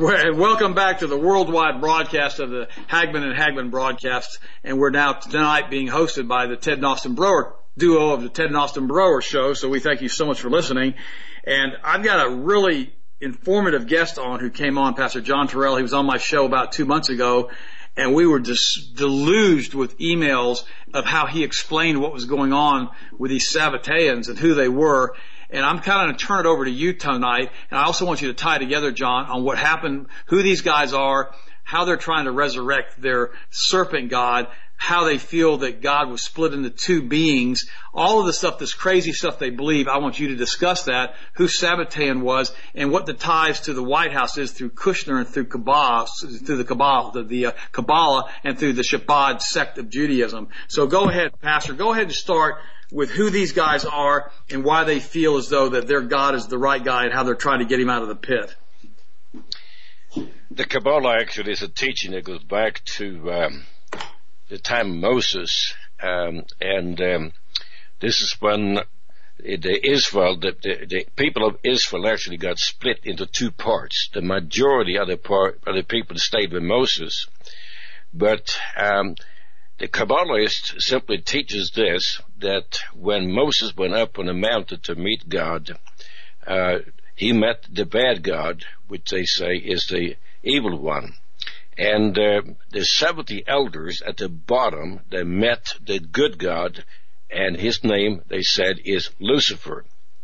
Welcome back to the worldwide broadcast of the Hagmann and Hagmann broadcasts, and we're now tonight being hosted by the Ted and Austin Broer duo of the Ted and Austin Broer Show, so we thank you so much for listening. And I've got a really informative guest on who came on, Pastor John Terrell. He was on my show about 2 months ago, and we were just deluged with emails of how he explained what was going on with these Sabbateans and who they were. And I'm kind of going to turn it over to you tonight. And I also want you to tie together, John, on what happened, who these guys are, how they're trying to resurrect their serpent God, how they feel that God was split into two beings, all of the stuff, this crazy stuff they believe. I want you to discuss that, who Sabbatean was, and what the ties to the White House is through Kushner and through Kabbalah, through the Kabbalah and through the Chabad sect of Judaism. So go ahead, Pastor. Go ahead and start with who these guys are and why they feel as though that their God is the right guy and how they're trying to get him out of the pit. The Kabbalah actually is a teaching that goes back to the time of Moses, and this is when the people of Israel actually got split into two parts. The majority of the people stayed with Moses, but the Kabbalist simply teaches this, that when Moses went up on the mountain to meet God, he met the bad God, which they say is the evil one. And the 70 elders at the bottom, they met the good God, and his name, they said, is Lucifer.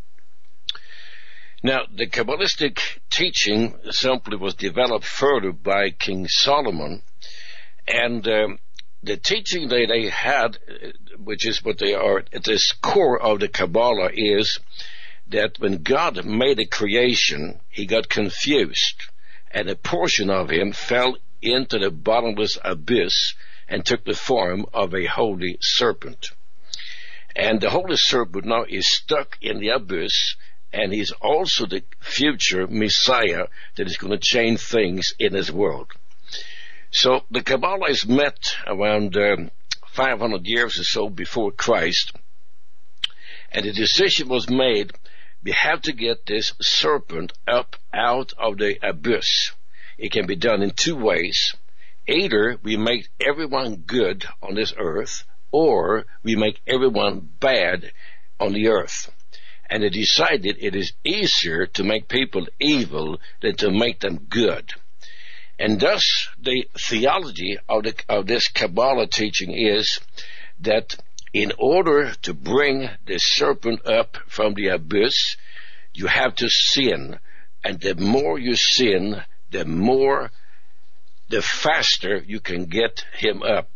Now, the Kabbalistic teaching simply was developed further by King Solomon, and the teaching that they had, which is what they are at this core of the Kabbalah, is that when God made a creation, he got confused, and a portion of him fell into the bottomless abyss and took the form of a holy serpent. And the holy serpent now is stuck in the abyss, and he's also the future Messiah that is going to change things in this world. So the Kabbalah is met around 500 years or so before Christ, and the decision was made, we have to get this serpent up out of the abyss. It can be done in two ways. Either we make everyone good on this earth, or we make everyone bad on the earth. And they decided it is easier to make people evil than to make them good. And thus, the theology of this Kabbalah teaching is that in order to bring the serpent up from the abyss, you have to sin. And the more you sin, the faster you can get him up.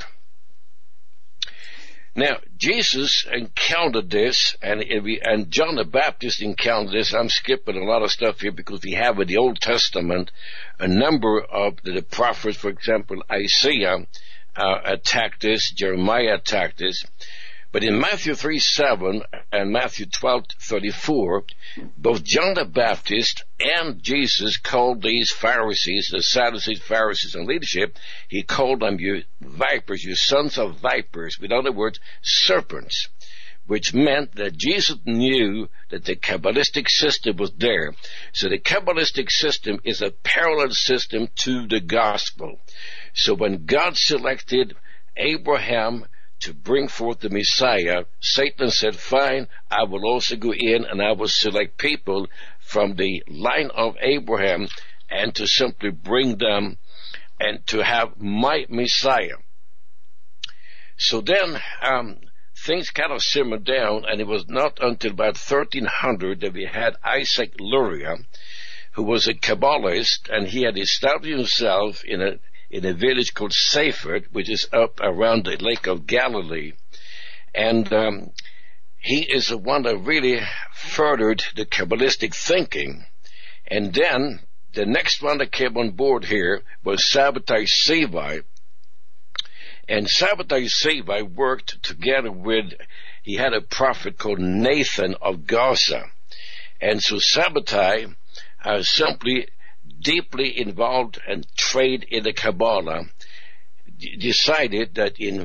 Now, Jesus encountered this, and John the Baptist encountered this. I'm skipping a lot of stuff here because we have in the Old Testament a number of the prophets. For example, Isaiah attacked this, Jeremiah attacked this. But in Matthew 3:7 and Matthew 12:34, both John the Baptist and Jesus called these Pharisees, the Sadducees, Pharisees, and leadership, he called them you vipers, you sons of vipers, with other words, serpents, which meant that Jesus knew that the Kabbalistic system was there. So the Kabbalistic system is a parallel system to the gospel. So when God selected Abraham to bring forth the Messiah, Satan said, fine, I will also go in and I will select people from the line of Abraham and to simply bring them and to have my Messiah. So then things kind of simmered down, and it was not until about 1300 that we had Isaac Luria, who was a Kabbalist, and he had established himself in a village called Seifert, which is up around the Lake of Galilee. And he is the one that really furthered the Kabbalistic thinking. And then the next one that came on board here was Sabbatai Sevi. And Sabbatai Sevi worked together with, he had a prophet called Nathan of Gaza. And so Sabbatai simply deeply involved and trade in the Kabbalah, decided that in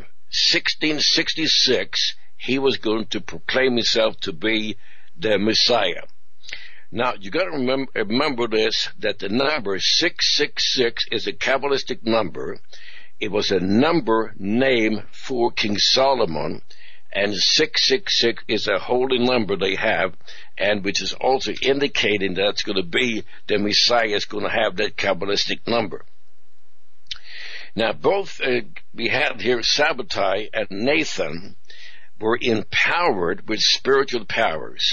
1666 he was going to proclaim himself to be the Messiah. Now, you got to remember this, that the number 666 is a Kabbalistic number. It was a number name for King Solomon, and 666 is a holy number they have, and which is also indicating that it's going to be the Messiah is going to have that Kabbalistic number. Now, both we had here Sabbatai and Nathan were empowered with spiritual powers.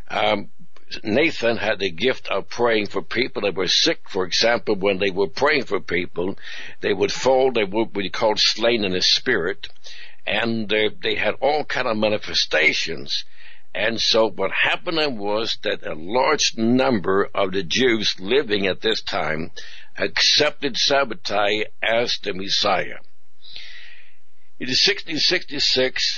Nathan had the gift of praying for people that were sick. For example, when they were praying for people, they would fall, they would be called slain in the spirit, and they had all kind of manifestations. And so what happened was that a large number of the Jews living at this time accepted Sabbatai as the Messiah. In 1666,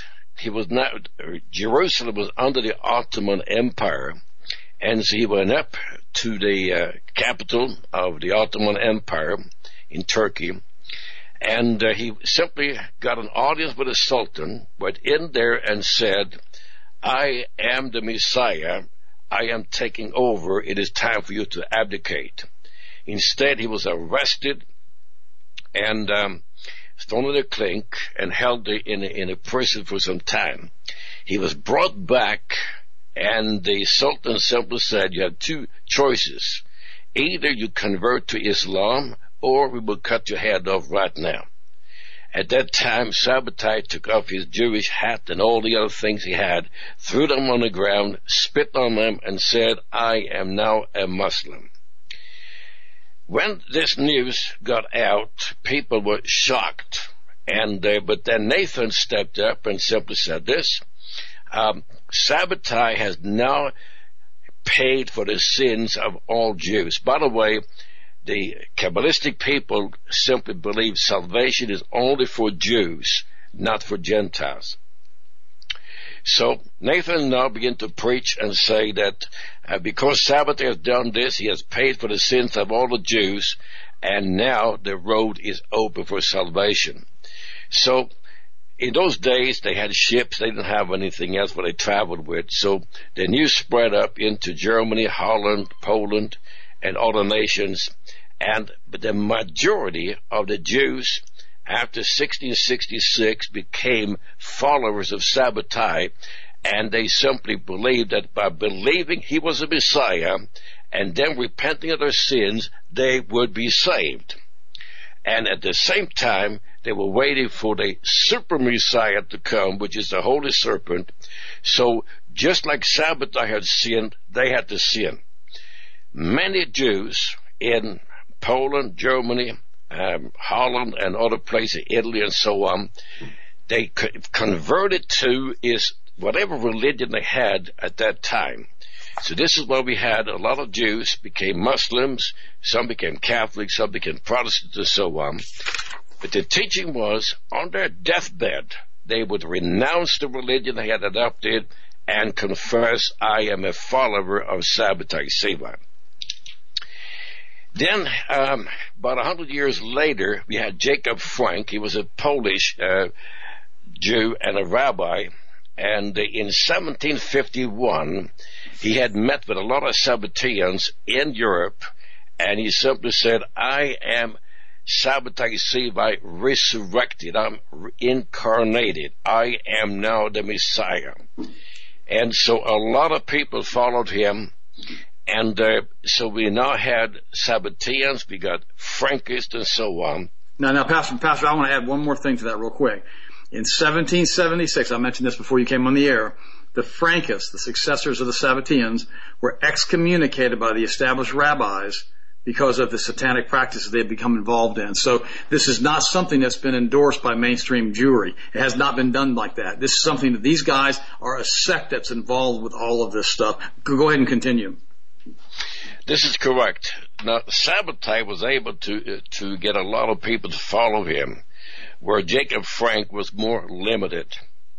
Jerusalem was under the Ottoman Empire, and so he went up to the capital of the Ottoman Empire in Turkey, and he simply got an audience with the Sultan, went in there and said, I am the Messiah, I am taking over, it is time for you to abdicate. Instead, he was arrested and thrown in a clink and held in a prison for some time. He was brought back, and the Sultan simply said, you have two choices. Either you convert to Islam, or we will cut your head off right now. At that time, Sabbatai took off his Jewish hat and all the other things he had, threw them on the ground, spit on them, and said, I am now a Muslim. When this news got out, people were shocked, but then Nathan stepped up and simply said this, Sabbatai has now paid for the sins of all Jews. By the way, the Kabbalistic people simply believe salvation is only for Jews, not for Gentiles. So Nathan now began to preach and say that because Sabbatai has done this, he has paid for the sins of all the Jews, and now the road is open for salvation. So in those days, they had ships. They didn't have anything else what they traveled with. So the news spread up into Germany, Holland, Poland, and other nations. But the majority of the Jews after 1666 became followers of Sabbatai, and they simply believed that by believing he was a Messiah and then repenting of their sins, they would be saved. And at the same time, they were waiting for the super Messiah to come, which is the Holy Serpent. So just like Sabbatai had sinned, they had to sin. Many Jews in Poland, Germany, Holland, and other places, Italy, and so on, they converted to is whatever religion they had at that time. So this is why we had a lot of Jews became Muslims, some became Catholics, some became Protestants, and so on. But the teaching was, on their deathbed, they would renounce the religion they had adopted and confess, I am a follower of Sabbatai Tzvi. Then, about 100 years later, we had Jacob Frank. He was a Polish Jew and a rabbi. And in 1751, he had met with a lot of Sabbateans in Europe, and he simply said, I am Sabbatai Tzvi resurrected. I'm incarnated. I am now the Messiah. And so a lot of people followed him. And so we now had Sabbateans, we got Frankists, and so on. Now, Pastor, I want to add one more thing to that real quick. In 1776, I mentioned this before you came on the air, the Frankists, the successors of the Sabbateans, were excommunicated by the established rabbis because of the satanic practices they had become involved in. So this is not something that's been endorsed by mainstream Jewry. It has not been done like that. This is something that these guys are a sect that's involved with all of this stuff. Go ahead and continue. This is correct. Now, Sabbatai was able to get a lot of people to follow him, where Jacob Frank was more limited.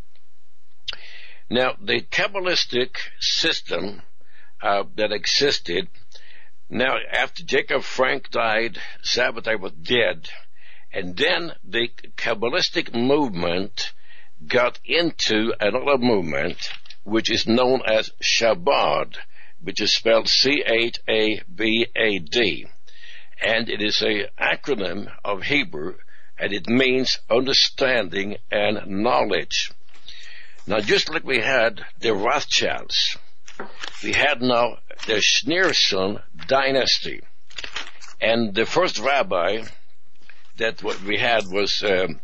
Now, the Kabbalistic system that existed, now after Jacob Frank died, Sabbatai was dead, and then the Kabbalistic movement got into another movement, which is known as Chabad. which is spelled C-H-A-B-A-D. And it is an acronym of Hebrew, and it means understanding and knowledge. Now, just like we had the Rothschilds, we had now the Schneerson dynasty. And the first rabbi that what we had was in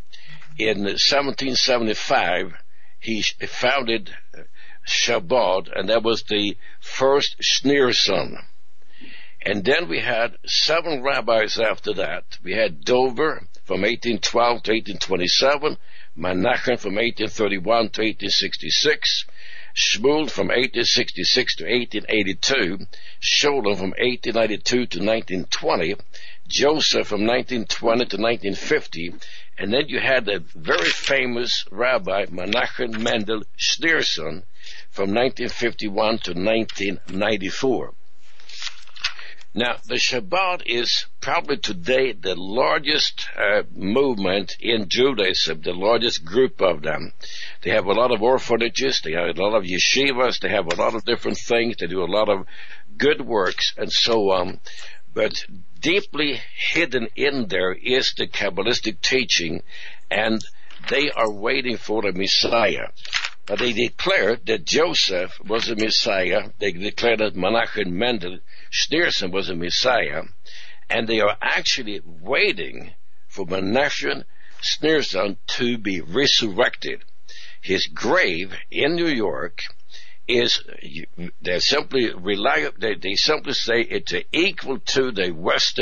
1775, he founded Chabad, and that was the first Schneerson. And then we had 7 rabbis after that. We had Dover from 1812 to 1827, Menachem from 1831 to 1866, Shmuel from 1866 to 1882, Sholem from 1892 to 1920, Joseph from 1920 to 1950, and then you had a very famous rabbi, Menachem Mendel Schneerson, from 1951 to 1994. Now, the Chabad is probably today the largest movement in Judaism, the largest group of them. They have a lot of orphanages, they have a lot of yeshivas, they have a lot of different things, they do a lot of good works and so on. But deeply hidden in there is the Kabbalistic teaching, and they are waiting for the Messiah. Now, they declared that Joseph was a Messiah. They declared that Menachem Mendel Schneerson was a Messiah, and they are actually waiting for Menachem Schneerson to be resurrected. His grave in New York is, they simply say it's equal to the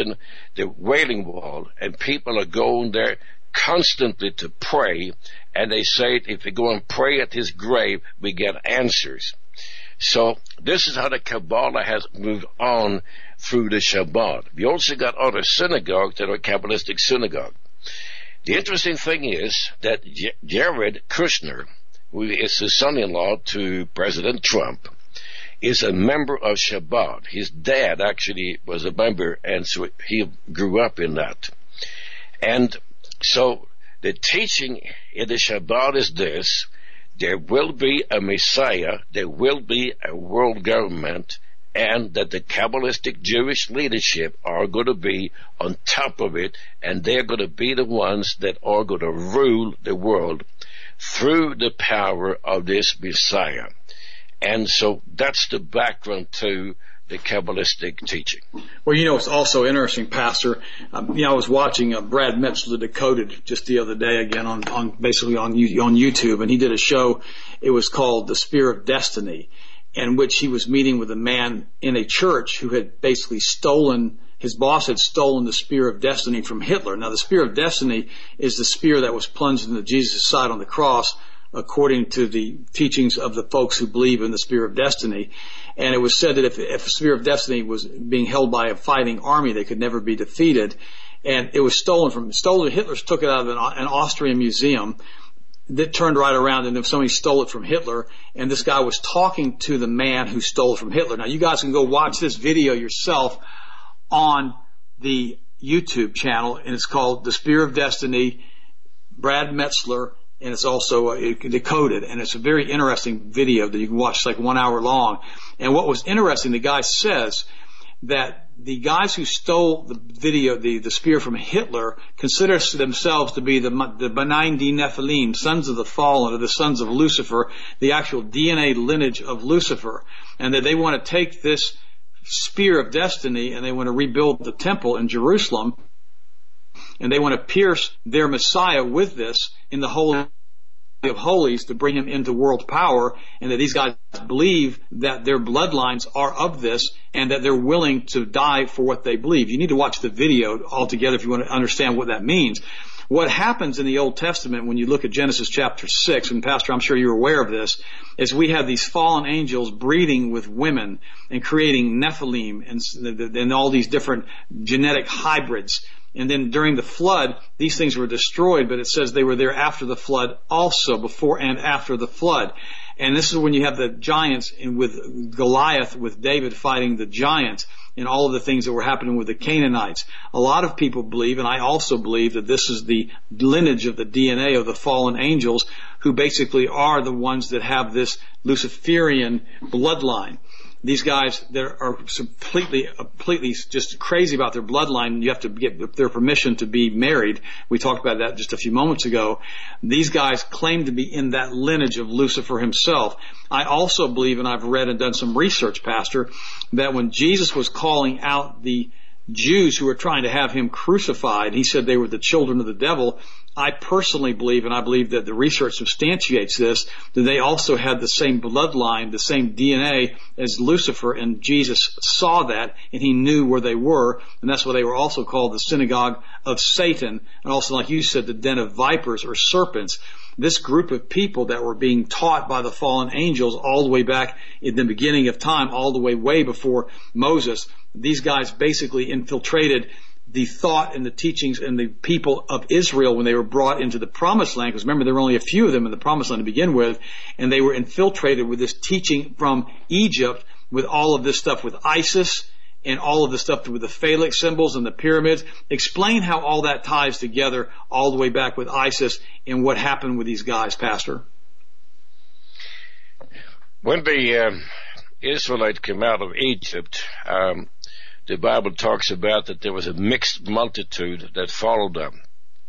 Wailing Wall, and people are going there constantly to pray, and they say if we go and pray at his grave, we get answers. So this is how the Kabbalah has moved on through the Chabad. We also got other synagogues that are Kabbalistic synagogue. The interesting thing is that Jared Kushner, who is the son-in-law to President Trump, is a member of Chabad. His dad actually was a member, and so he grew up in that. And so the teaching in the Chabad is this: there will be a Messiah, there will be a world government, and that the Kabbalistic Jewish leadership are going to be on top of it, and they're going to be the ones that are going to rule the world through the power of this Messiah. And so that's the background to the Kabbalistic teaching. Well, it's also interesting, Pastor. I was watching Brad Metzler Decoded just the other day again on YouTube, and he did a show. It was called The Spear of Destiny, in which he was meeting with a man in a church who had basically his boss had stolen the Spear of Destiny from Hitler. Now, the Spear of Destiny is the spear that was plunged into Jesus' side on the cross, according to the teachings of the folks who believe in the Spear of Destiny. And it was said that if a Spear of Destiny was being held by a fighting army, they could never be defeated. And it was stolen. Hitler took it out of an Austrian museum that turned right around, and if somebody stole it from Hitler, and this guy was talking to the man who stole it from Hitler. Now, you guys can go watch this video yourself on the YouTube channel, and it's called The Spear of Destiny, Brad Metzler, and it's also decoded, and it's a very interesting video that you can watch. It's like 1 hour long. And what was interesting, the guy says that the guys who stole the spear from Hitler consider themselves to be the Benign D Nephilim, sons of the fallen, or the sons of Lucifer, the actual DNA lineage of Lucifer, and that they want to take this Spear of Destiny and they want to rebuild the temple in Jerusalem, and they want to pierce their Messiah with this in the Holy of Holies to bring him into world power, and that these guys believe that their bloodlines are of this and that they're willing to die for what they believe. You need to watch the video altogether if you want to understand what that means. What happens in the Old Testament when you look at Genesis chapter 6, and Pastor, I'm sure you're aware of this, is we have these fallen angels breeding with women and creating Nephilim and all these different genetic hybrids. And then during the flood, these things were destroyed, but it says they were there after the flood also, before and after the flood. And this is when you have the giants with Goliath, with David fighting the giants, and all of the things that were happening with the Canaanites. A lot of people believe, and I also believe, that this is the lineage of the DNA of the fallen angels, who basically are the ones that have this Luciferian bloodline. these guys that are completely just crazy about their bloodline. You have to get their permission to be married. We talked about that just a few moments ago. These guys claim to be in that lineage of Lucifer himself. I also believe, and I've read and done some research, Pastor, that when Jesus was calling out the Jews who were trying to have him crucified, he said they were the children of the devil. I personally believe, and I believe that the research substantiates this, that they also had the same bloodline, the same DNA as Lucifer, and Jesus saw that, and he knew where they were, and that's why they were also called the synagogue of Satan, and also, like you said, the den of vipers or serpents. This group of people that were being taught by the fallen angels all the way back in the beginning of time, all the way before Moses, these guys basically infiltrated the thought and the teachings and the people of Israel when they were brought into the promised land, because remember there were only a few of them in the promised land to begin with, and they were infiltrated with this teaching from Egypt with all of this stuff with Isis and all of the stuff with the phallic symbols and the pyramids. Explain how all that ties together all the way back with Isis and what happened with these guys, Pastor. When the Israelites came out of Egypt, the Bible talks about that there was a mixed multitude that followed them.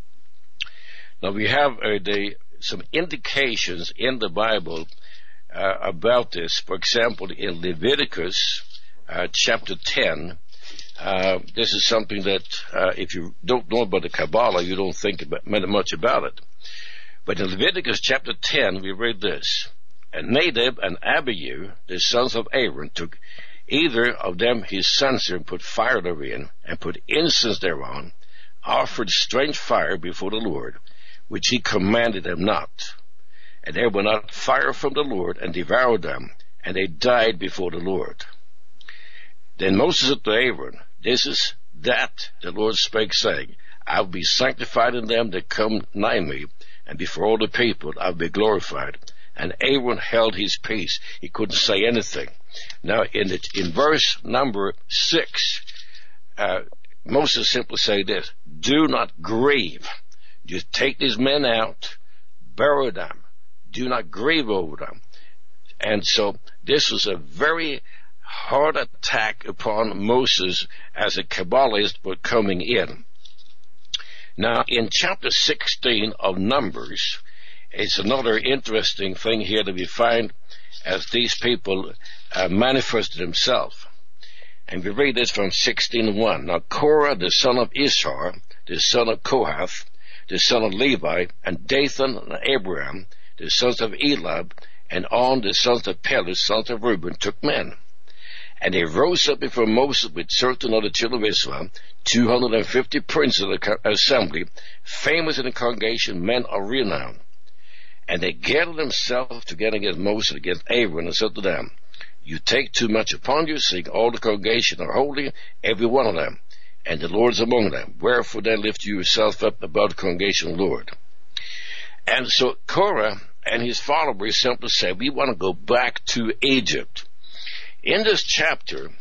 Now we have some indications in the Bible about this. For example, in Leviticus chapter 10, this is something that if you don't know about the Kabbalah, you don't think much about it. But in Leviticus chapter 10, we read this: "And Nadab and Abihu, the sons of Aaron, took either of them his censer and put fire therein, and put incense thereon, offered strange fire before the Lord, which he commanded them not. And there went out fire from the Lord, and devoured them, and they died before the Lord. Then Moses said to Aaron, This is that the Lord spake, saying, I will be sanctified in them that come nigh me, and before all the people I will be glorified. And Aaron held his peace. He couldn't say anything. Now, in verse number 6, Moses simply say this: do not grieve. Just take these men out, bury them. Do not grieve over them. And so this was a very hard attack upon Moses as a Kabbalist were coming in. Now, in chapter 16 of Numbers, it's another interesting thing here that we find as these people manifested themselves. And we read this from 16:1. Now Korah, the son of Ishar, the son of Kohath, the son of Levi, and Dathan and Abiram, the sons of Elab, and On, the sons of Peleth, sons of Reuben, took men. And they rose up before Moses with certain of the children of Israel, 250 princes of the assembly, famous in the congregation, men of renown. And they gathered themselves together against Moses, against Aaron, and said to them, You take too much upon you, seeing all the congregation are holy, every one of them, and the Lord is among them. Wherefore then lift you yourself up above the congregation of the Lord. And so Korah and his followers simply said, we want to go back to Egypt. In this chapter,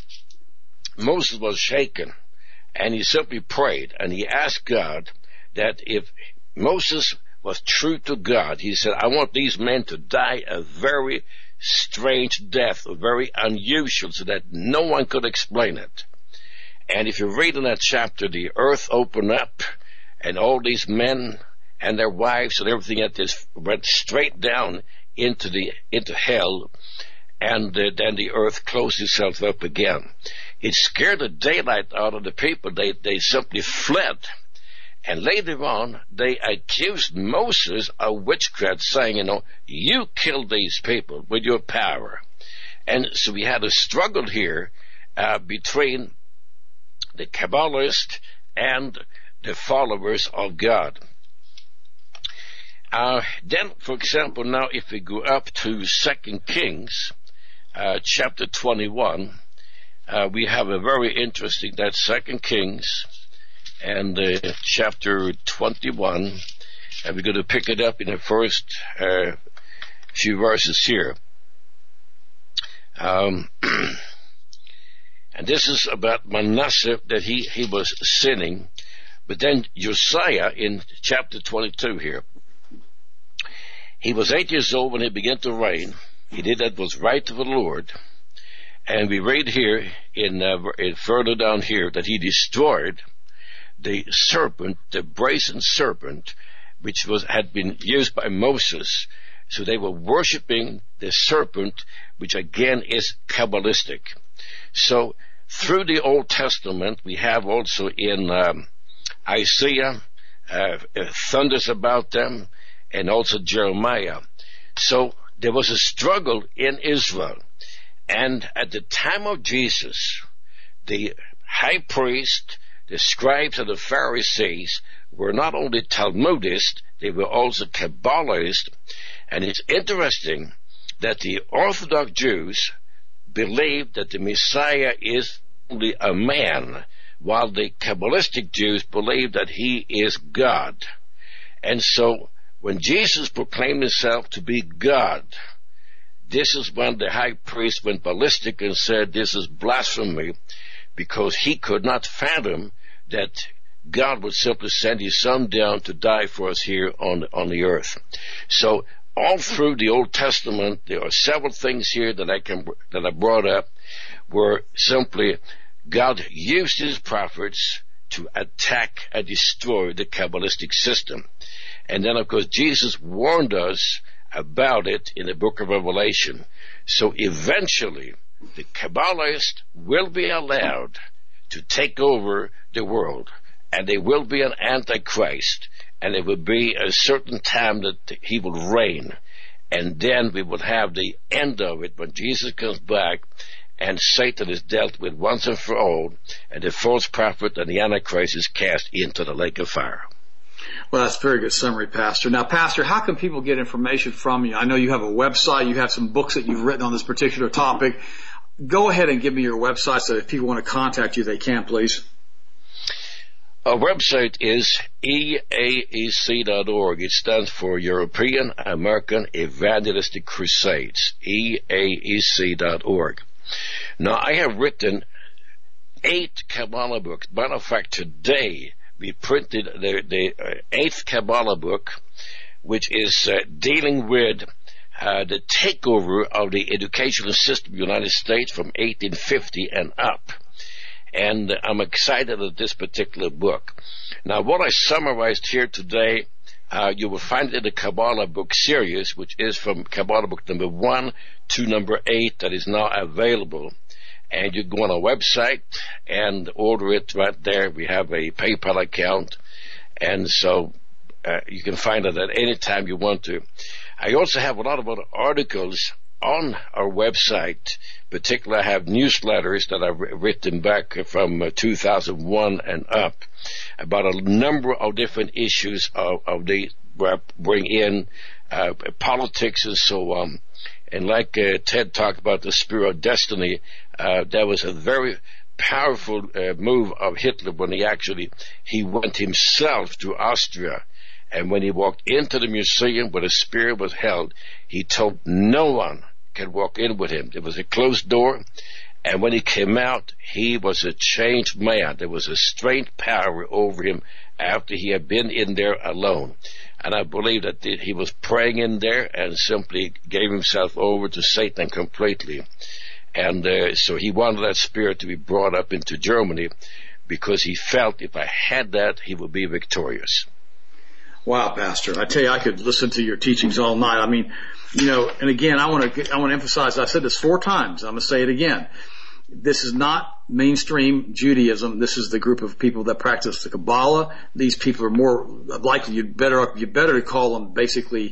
Moses was shaken, and he simply prayed, and he asked God that if Moses was true to God, he said, I want these men to die a very strange death, very unusual, so that no one could explain it. And if you read in that chapter, the earth opened up, and all these men and their wives and everything at this went straight down into hell, and then the earth closed itself up again. It scared the daylight out of the people. They simply fled. And later on, they accused Moses of witchcraft, saying, you killed these people with your power. And so we had a struggle here between the Kabbalists and the followers of God. Then, for example, now if we go up to 2 Kings, chapter 21, we have a very interesting, that's 2 Kings, and chapter 21, and we're going to pick it up in the first few verses here. And this is about Manasseh, that he was sinning. But then Josiah in chapter 22 here. He was 8 years old when he began to reign. He did that was right to the Lord. And we read here in further down here that he destroyed the serpent, the brazen serpent, which had been used by Moses. So they were worshiping the serpent, which again is Kabbalistic. So through the Old Testament, we have also in Isaiah, thunders about them, and also Jeremiah. So there was a struggle in Israel. And at the time of Jesus, the high priest, the scribes and the Pharisees were not only Talmudists, they were also Kabbalists. And it's interesting that the Orthodox Jews believe that the Messiah is only a man, while the Kabbalistic Jews believe that he is God. And so when Jesus proclaimed himself to be God, this is when the high priest went ballistic and said this is blasphemy, because he could not fathom that God would simply send his son down to die for us here on the earth. So all through the Old Testament, there are several things here that I brought up where simply God used his prophets to attack and destroy the Kabbalistic system. And then, of course, Jesus warned us about it in the book of Revelation. So eventually, the Kabbalists will be allowed to take over the world, and they will be an antichrist, and it will be a certain time that he will reign, and then we will have the end of it when Jesus comes back and Satan is dealt with once and for all, and the false prophet and the antichrist is cast into the lake of fire. Well, that's a very good summary, Pastor. Now, Pastor, how can people get information from you? I know you have a website. You have some books that you've written on this particular topic. Go ahead and give me your website so if people want to contact you, they can, please. Our website is eaec.org. It stands for European American Evangelistic Crusades, eaec.org. Now, I have written 8 Kabbalah books. Matter of fact, today we printed the 8th Kabbalah book, which is dealing with the takeover of the educational system of the United States from 1850 and up. And I'm excited at this particular book. Now, what I summarized here today, you will find in the Kabbalah book series, which is from Kabbalah book number 1 to number 8, that is now available. And you go on our website and order it right there. We have a PayPal account, and so you can find it at any time you want to. I also have a lot of other articles on our website. Particularly, I have newsletters that I've written back from 2001 and up about a number of different issues of the where I bring in politics and so on. And like Ted talked about the spirit of destiny, that was a very powerful move of Hitler when he went himself to Austria. And when he walked into the museum where the spirit was held, he told no one could walk in with him. There was a closed door, and when he came out, he was a changed man. There was a strange power over him after he had been in there alone. And I believe that he was praying in there and simply gave himself over to Satan completely. And so he wanted that spirit to be brought up into Germany because he felt if I had that, he would be victorious. Wow, Pastor. I tell you, I could listen to your teachings all night. I mean, and again, I want to emphasize, I've said this 4 times. I'm going to say it again. This is not mainstream Judaism. This is the group of people that practice the Kabbalah. These people are more likely, you better call them basically,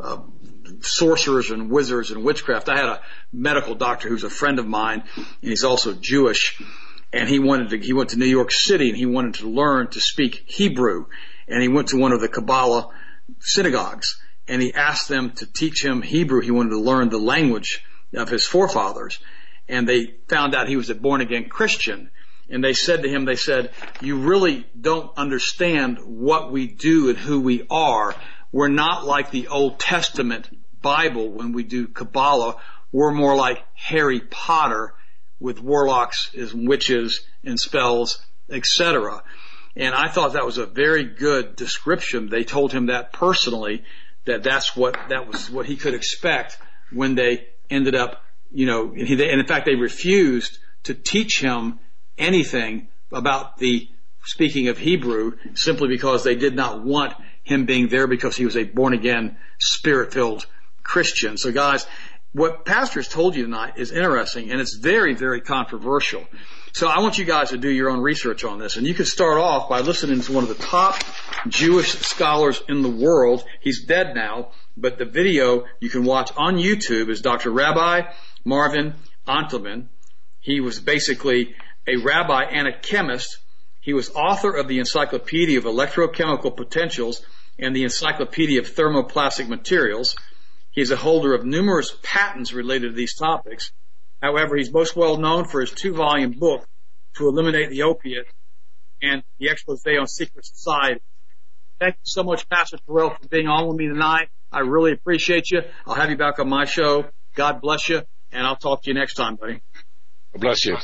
sorcerers and wizards and witchcraft. I had a medical doctor who's a friend of mine, and he's also Jewish, and he went to New York City and he wanted to learn to speak Hebrew. And he went to one of the Kabbalah synagogues, and he asked them to teach him Hebrew. He wanted to learn the language of his forefathers. And they found out he was a born-again Christian. And they said to him, you really don't understand what we do and who we are. We're not like the Old Testament Bible when we do Kabbalah. We're more like Harry Potter with warlocks and witches and spells, etc. And I thought that was a very good description. They told him that personally, that was what he could expect when they ended up and in fact, they refused to teach him anything about the speaking of Hebrew simply because they did not want him being there because he was a born-again, spirit-filled Christian. So guys, what Pastor's told you tonight is interesting, and it's very, very controversial. So I want you guys to do your own research on this, and you can start off by listening to one of the top Jewish scholars in the world. He's dead now, but the video you can watch on YouTube is Dr. Rabbi Marvin Ontelman. He was basically a rabbi and a chemist. He was author of the Encyclopedia of Electrochemical Potentials and the Encyclopedia of Thermoplastic Materials. He is a holder of numerous patents related to these topics. However, he's most well known for his 2-volume book, To Eliminate the Opiate and the Expose on Secret Society. Thank you so much, Pastor Terrell, for being on with me tonight. I really appreciate you. I'll have you back on my show. God bless you, and I'll talk to you next time, buddy. God bless you.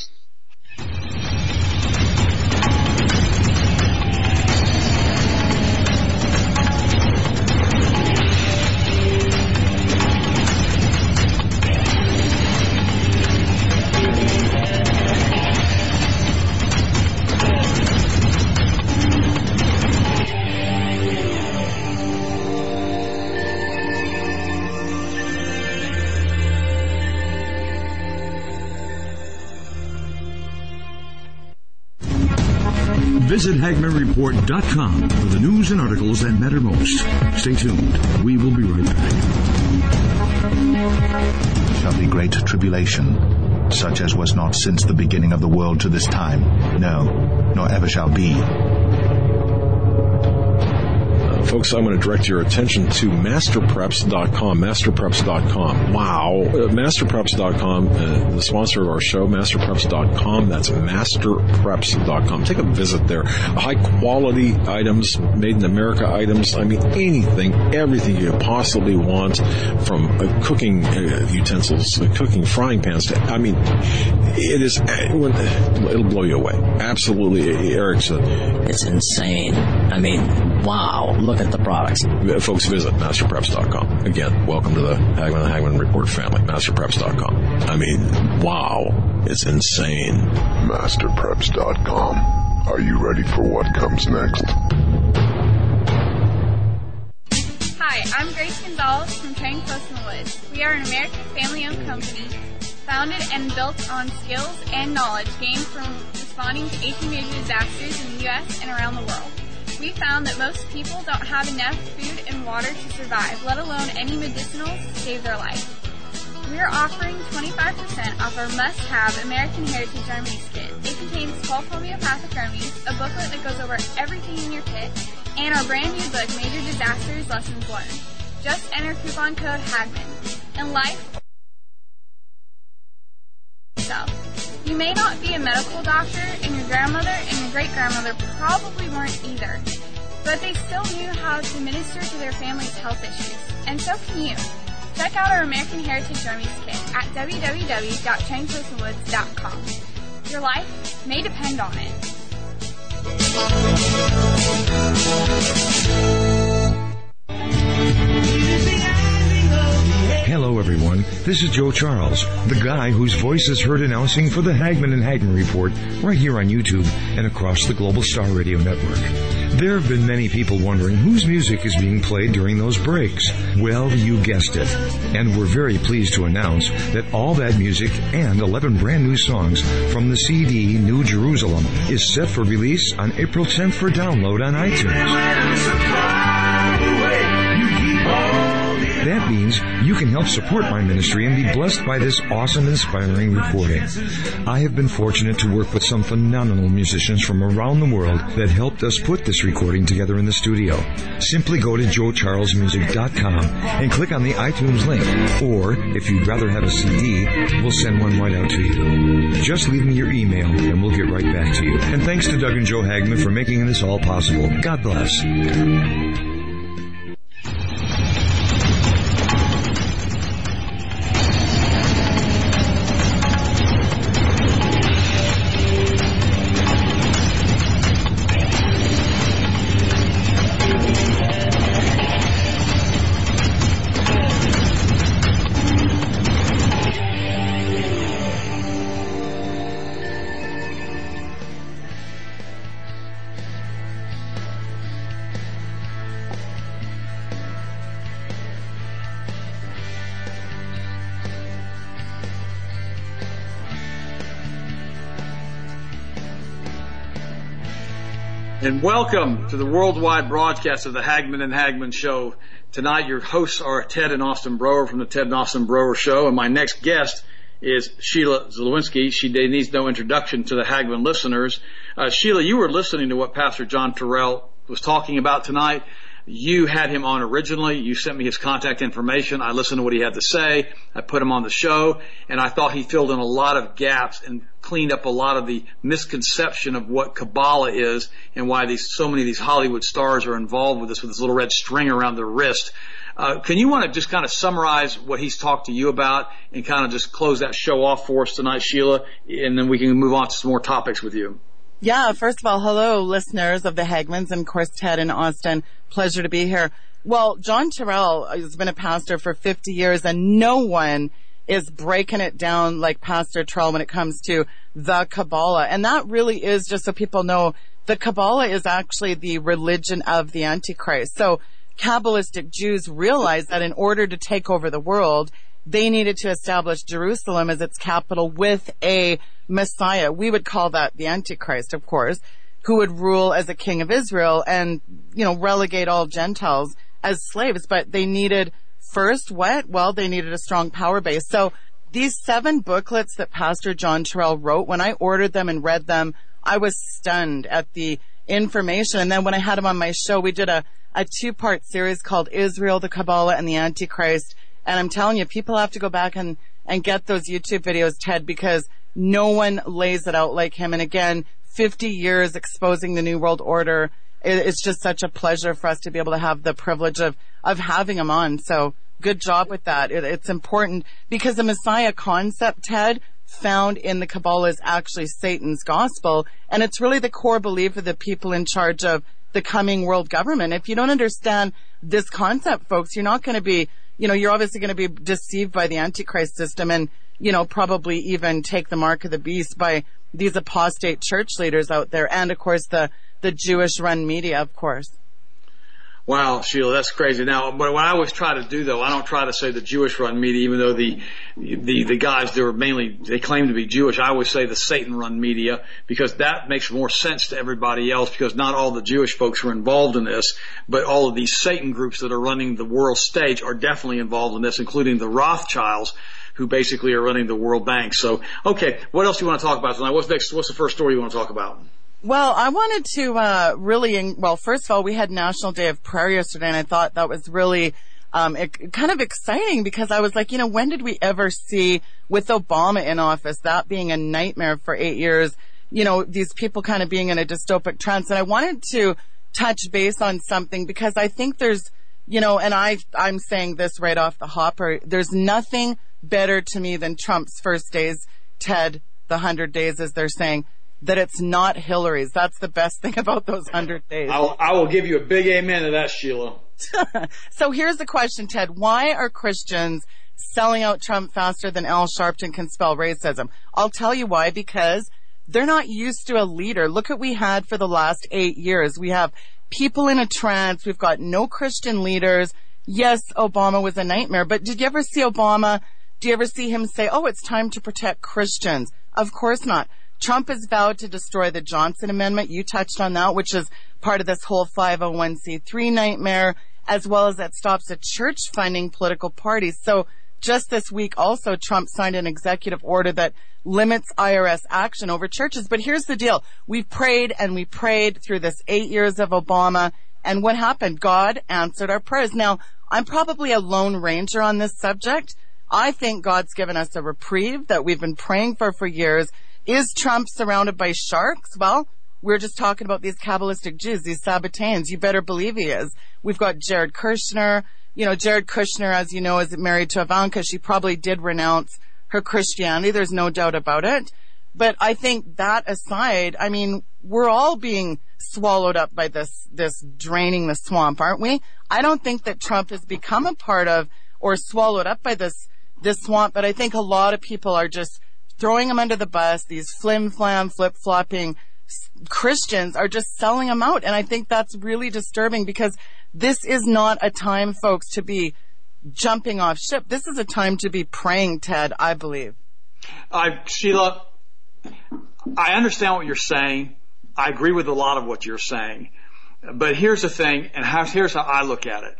Visit HagmannReport.com for the news and articles that matter most. Stay tuned. We will be right back. Shall be great tribulation, such as was not since the beginning of the world to this time, no, nor ever shall be. Folks, I'm going to direct your attention to masterpreps.com, masterpreps.com. Wow. Masterpreps.com, the sponsor of our show, masterpreps.com. That's masterpreps.com. Take a visit there. High quality items, made in America items. I mean, anything, everything you could possibly want, from cooking utensils, cooking frying pans to, I mean, it is, it'll blow you away. Absolutely, Eric said. It's insane. I mean, wow. Look at the products. Folks, visit masterpreps.com. Again, welcome to the Hagmann and Hagmann Report family. Masterpreps.com. I mean, wow. It's insane. Masterpreps.com. Are you ready for what comes next? Hi, I'm Grace Gonzalez from Trading Post in the Woods. We are an American family-owned company founded and built on skills and knowledge gained from responding to 18 major disasters in the U.S. and around the world. We found that most people don't have enough food and water to survive, let alone any medicinals to save their life. We are offering 25% off our must-have American Heritage Remedies kit. It contains 12 homeopathic remedies, a booklet that goes over everything in your kit, and our brand new book, Major Disasters Lessons Learned. Just enter coupon code HAGMANN. In life, you may not be a medical doctor, and your grandmother and your great-grandmother probably weren't either, but they still knew how to minister to their family's health issues, and so can you. Check out our American Heritage Remedies kit at www.trainpostinwoods.com. Your life may depend on it. Hello, everyone. This is Joe Charles, the guy whose voice is heard announcing for the Hagmann and Hagmann Report right here on YouTube and across the Global Star Radio Network. There have been many people wondering whose music is being played during those breaks. Well, you guessed it. And we're very pleased to announce that all that music and 11 brand new songs from the CD New Jerusalem is set for release on April 10th for download on iTunes. That means you can help support my ministry and be blessed by this awesome, inspiring recording. I have been fortunate to work with some phenomenal musicians from around the world that helped us put this recording together in the studio. Simply go to joecharlesmusic.com and click on the iTunes link. Or, if you'd rather have a CD, we'll send one right out to you. Just leave me your email and we'll get right back to you. And thanks to Doug and Joe Hagmann for making this all possible. God bless. And welcome to the worldwide broadcast of the Hagman and Hagman Show. Tonight your hosts are Ted and Austin Broer from the Ted and Austin Broer Show, and my next guest is Sheila Zalewski. She needs no introduction to the Hagman listeners. Sheila, you were listening to what Pastor John Terrell was talking about tonight. You had him on originally. You sent me his contact information. I listened to what he had to say. I put him on the show, and I thought he filled in a lot of gaps and cleaned up a lot of the misconception of what Kabbalah is and why so many of these Hollywood stars are involved with this little red string around their wrist. Can you want to just kind of summarize what he's talked to you about and kind of just close that show off for us tonight, Sheila, and then we can move on to some more topics with you? Yeah, first of all, hello, listeners of the Hagmans, and of course, Ted and Austin. Pleasure to be here. Well, John Terrell has been a pastor for 50 years, and no one is breaking it down like Pastor Terrell when it comes to the Kabbalah. And that really is, just so people know, the Kabbalah is actually the religion of the Antichrist. So Kabbalistic Jews realized that in order to take over the world, they needed to establish Jerusalem as its capital with a Messiah. We would call that the Antichrist, of course, who would rule as a king of Israel and, relegate all Gentiles as slaves. But they needed first what? Well, they needed a strong power base. So these 7 booklets that Pastor John Terrell wrote, when I ordered them and read them, I was stunned at the information. And then when I had him on my show, we did a 2-part series called Israel, the Kabbalah, and the Antichrist. And I'm telling you, people have to go back and get those YouTube videos, Ted, because no one lays it out like him. And again, 50 years exposing the New World Order. It's just such a pleasure for us to be able to have the privilege of having him on. So good job with that. It's important because the Messiah concept, Ted, found in the Kabbalah is actually Satan's gospel. And it's really the core belief of the people in charge of the coming world government. If you don't understand this concept, folks, you're not going to be, you're obviously going to be deceived by the Antichrist system and, probably even take the mark of the beast by these apostate church leaders out there. And of course, the Jewish run media, of course. Wow, Sheila, that's crazy. Now, what I always try to do, though, I don't try to say the Jewish run media, even though the guys, they claim to be Jewish. I always say the Satan run media because that makes more sense to everybody else because not all the Jewish folks are involved in this, but all of these Satan groups that are running the world stage are definitely involved in this, including the Rothschilds, who basically are running the World Bank. So, okay, what else do you want to talk about tonight? What's next? What's the first story you want to talk about? Well, I wanted to first of all, we had National Day of Prayer yesterday, and I thought that was really kind of exciting because I was like, when did we ever see, with Obama in office, that being a nightmare for 8 years, these people kind of being in a dystopic trance. And I wanted to touch base on something because I think there's, and I'm saying this right off the hopper, there's nothing better to me than Trump's first days, Ted, the 100 days, as they're saying, that it's not Hillary's. That's the best thing about those 100 days. I will give you a big amen to that, Sheila. So here's the question, Ted. Why are Christians selling out Trump faster than Al Sharpton can spell racism? I'll tell you why, because they're not used to a leader. Look what we had for the last 8 years. We have people in a trance. We've got no Christian leaders. Yes, Obama was a nightmare, but did you ever see Obama? Do you ever see him say, it's time to protect Christians? Of course not. Trump has vowed to destroy the Johnson Amendment. You touched on that, which is part of this whole 501c3 nightmare, as well as that stops a church funding political parties. So just this week also, Trump signed an executive order that limits IRS action over churches. But here's the deal. We prayed and we prayed through this 8 years of Obama. And what happened? God answered our prayers. Now, I'm probably a lone ranger on this subject. I think God's given us a reprieve that we've been praying for years. Is Trump surrounded by sharks? Well, we're just talking about these Kabbalistic Jews, these Sabbateans. You better believe he is. We've got Jared Kushner. Jared Kushner, as you know, is married to Ivanka. She probably did renounce her Christianity. There's no doubt about it. But I think that aside, we're all being swallowed up by this draining the swamp, aren't we? I don't think that Trump has become a part of or swallowed up by this swamp, but I think a lot of people are just throwing him under the bus. These flim-flam, flip-flopping Christians are just selling him out. And I think that's really disturbing because this is not a time, folks, to be jumping off ship. This is a time to be praying, Ted, I believe. Sheila, I understand what you're saying, I agree with a lot of what you're saying. But here's the thing, and here's how I look at it.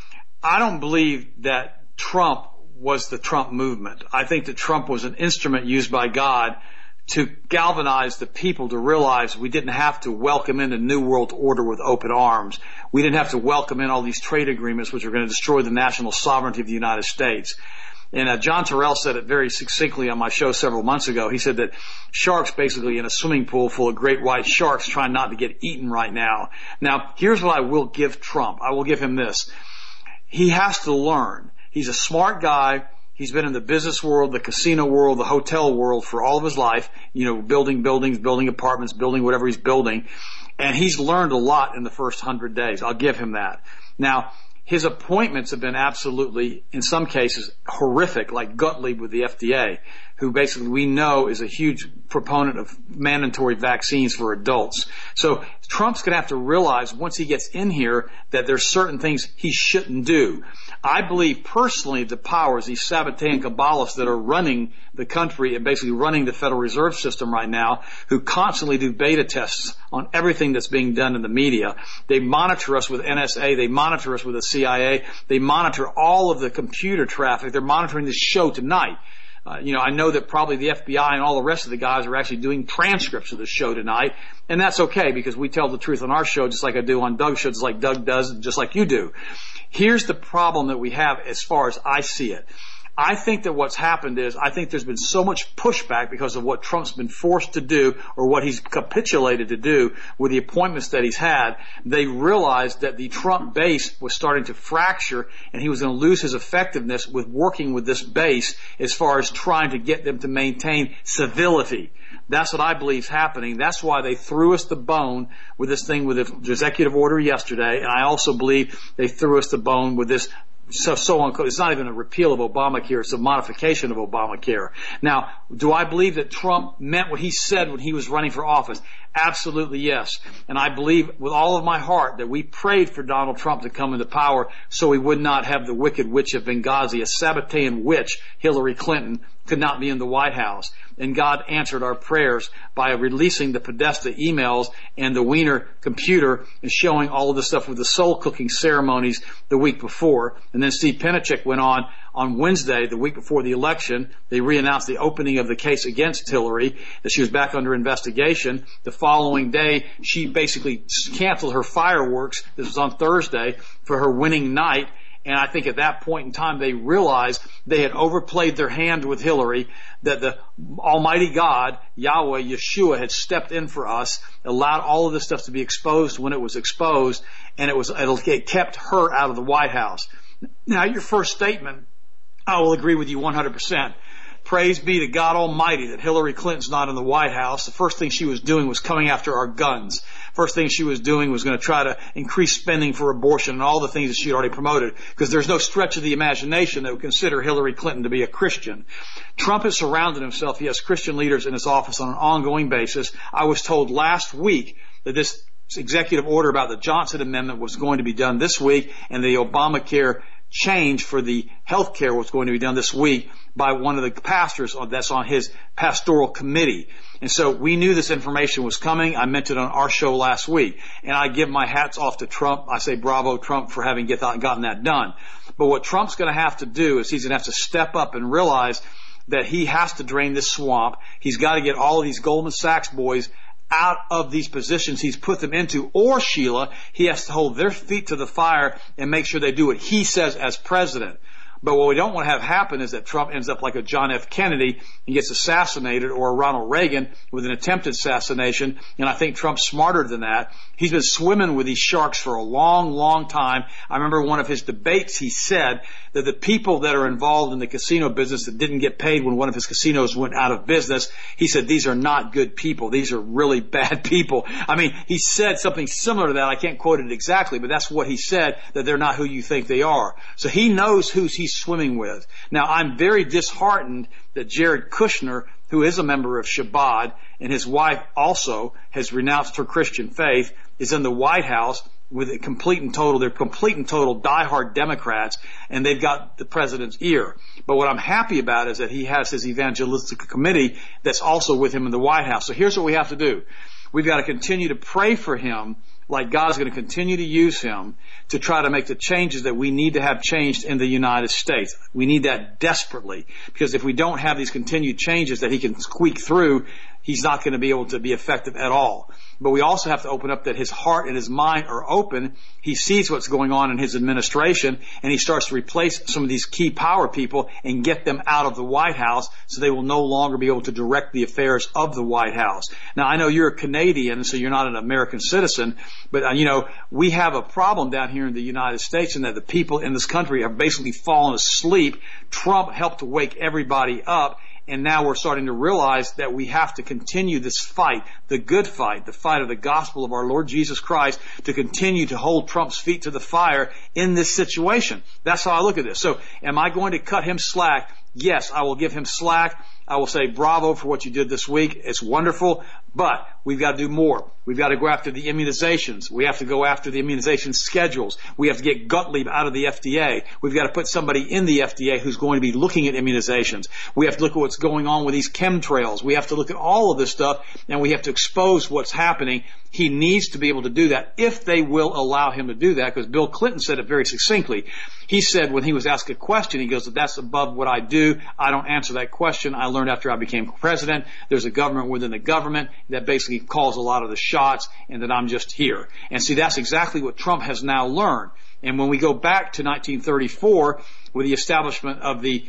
I don't believe that Trump was the Trump movement. I think that Trump was an instrument used by God to galvanize the people to realize we didn't have to welcome in a new world order with open arms. We didn't have to welcome in all these trade agreements which are going to destroy the national sovereignty of the United States. And John Terrell said it very succinctly on my show several months ago. He said that sharks basically in a swimming pool full of great white sharks trying not to get eaten right now. Now, here's what I will give Trump. I will give him this. He has to learn. He's a smart guy. He's been in the business world, the casino world, the hotel world for all of his life, building buildings, building apartments, building whatever he's building. And he's learned a lot in the first 100 days. I'll give him that. Now, his appointments have been absolutely, in some cases, horrific, like Gottlieb with the FDA, who basically we know is a huge proponent of mandatory vaccines for adults. So Trump's going to have to realize once he gets in here that there's certain things he shouldn't do. I believe personally the powers, these Sabbatean Kabbalists that are running the country and basically running the Federal Reserve System right now, who constantly do beta tests on everything that's being done in the media. They monitor us with NSA. They monitor us with the CIA. They monitor all of the computer traffic. They're monitoring this show tonight. I know that probably the FBI and all the rest of the guys are actually doing transcripts of the show tonight, and that's okay because we tell the truth on our show just like I do on Doug's show, just like Doug does, and just like you do. Here's the problem that we have as far as I see it. I think that what's happened is I think there's been so much pushback because of what Trump's been forced to do or what he's capitulated to do with the appointments that he's had. They realized that the Trump base was starting to fracture and he was going to lose his effectiveness with working with this base as far as trying to get them to maintain civility. That's what I believe is happening. That's why they threw us the bone with this thing with the executive order yesterday. And I also believe they threw us the bone with this so on. It's not even a repeal of Obamacare. It's a modification of Obamacare. Now, do I believe that Trump meant what he said when he was running for office? Absolutely yes. And I believe with all of my heart that we prayed for Donald Trump to come into power so we would not have the wicked witch of Benghazi, a Sabbatean witch, Hillary Clinton, could not be in the White House. And God answered our prayers by releasing the Podesta emails and the Wiener computer and showing all of the stuff with the soul cooking ceremonies the week before. And then Steve Pinachik went on Wednesday, the week before the election. They reannounced the opening of the case against Hillary, that she was back under investigation. The following day, she basically canceled her fireworks. This was on Thursday for her winning night. And I think at that point in time, they realized they had overplayed their hand with Hillary, that the Almighty God, Yahweh, Yeshua, had stepped in for us, allowed all of this stuff to be exposed when it was exposed, and it kept her out of the White House. Now, your first statement, I will agree with you 100%. Praise be to God Almighty that Hillary Clinton's not in the White House. The first thing she was doing was coming after our guns. First thing she was doing was going to try to increase spending for abortion and all the things that she had already promoted, because there's no stretch of the imagination that would consider Hillary Clinton to be a Christian. Trump has surrounded himself. He has Christian leaders in his office on an ongoing basis. I was told last week that this executive order about the Johnson Amendment was going to be done this week, and the Obamacare change for the health care was going to be done this week by one of the pastors that's on his pastoral committee. And so we knew this information was coming. I mentioned it on our show last week. And I give my hats off to Trump. I say bravo, Trump, for having gotten that done. But what Trump's going to have to do is he's going to have to step up and realize that he has to drain this swamp. He's got to get all of these Goldman Sachs boys out of these positions he's put them into, or Sheila, he has to hold their feet to the fire and make sure they do what he says as president. But what we don't want to have happen is that Trump ends up like a John F. Kennedy and gets assassinated, or a Ronald Reagan with an attempted assassination. And I think Trump's smarter than that. He's been swimming with these sharks for a long, long time. I remember one of his debates, he said that the people that are involved in the casino business that didn't get paid when one of his casinos went out of business, he said these are not good people. These are really bad people. I mean, he said something similar to that. I can't quote it exactly, but that's what he said, that they're not who you think they are. So he knows who he's swimming with. Now, I'm very disheartened that Jared Kushner, who is a member of Shabbat, and his wife also has renounced her Christian faith, is in the White House with they're complete and total diehard Democrats, and they've got the president's ear. But what I'm happy about is that he has his evangelistic committee that's also with him in the White House. So here's what we have to do. We've got to continue to pray for him, like God is going to continue to use him to try to make the changes that we need to have changed in the United States. We need that desperately, because if we don't have these continued changes that he can squeak through, he's not going to be able to be effective at all. But we also have to open up that his heart and his mind are open. He sees what's going on in his administration, and he starts to replace some of these key power people and get them out of the White House so they will no longer be able to direct the affairs of the White House. Now, I know you're a Canadian, so you're not an American citizen, but, we have a problem down here in the United States in that the people in this country have basically fallen asleep. Trump helped to wake everybody up. And now we're starting to realize that we have to continue this fight, the good fight, the fight of the gospel of our Lord Jesus Christ, to continue to hold Trump's feet to the fire in this situation. That's how I look at this. So am I going to cut him slack? Yes, I will give him slack. I will say bravo for what you did this week. It's wonderful, but we've got to do more. We've got to go after the immunizations. We have to go after the immunization schedules. We have to get Gottlieb out of the FDA. We've got to put somebody in the FDA who's going to be looking at immunizations. We have to look at what's going on with these chemtrails. We have to look at all of this stuff, and we have to expose what's happening. He needs to be able to do that if they will allow him to do that, because Bill Clinton said it very succinctly. He said when he was asked a question, he goes, that's above what I do. I don't answer that question. I learned after I became president. There's a government within the government that basically calls a lot of the shots, and that I'm just here. And see, that's exactly what Trump has now learned. And when we go back to 1934 with the establishment of the